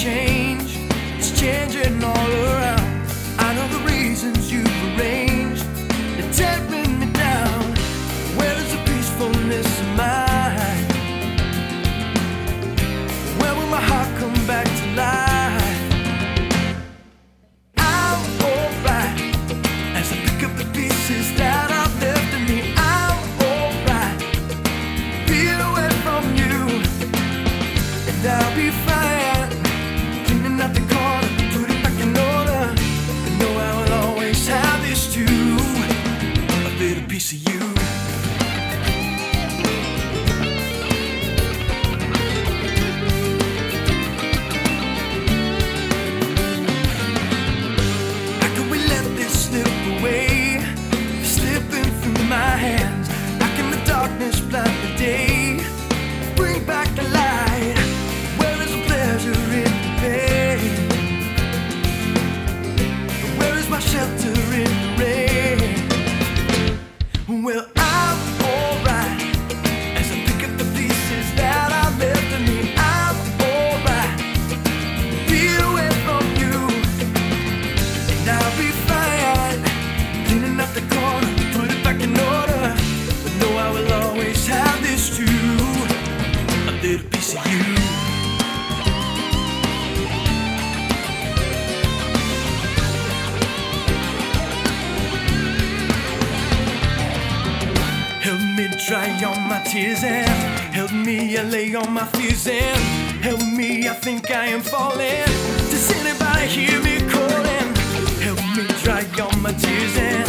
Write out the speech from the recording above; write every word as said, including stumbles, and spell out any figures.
change. It's changing all around. I know the reasons you've arranged. They're tearing me down. Where is the peacefulness of mine? Where will my heart come back to life? I'm alright as I pick up the pieces that I've left in me. I'm alright, feel away from you, and I'll be fine. Cleaning out the corner, put it back in order. I know I will always have this too, a little piece of you. My hands, how can the darkness blind the day? Bring back the light. Where is the pleasure in the pain? Where is my shelter in the rain? Well, I'm alright as I pick up the pieces that I left in me. I'm alright, feel away from you, and I'll be fine. Cleaning up the corner, in order, but no, I will always have this too, a little piece of you. Help me dry all my tears and help me allay all my fears and help me, I think I am falling. Does anybody hear me calling? Help me dry all my tears and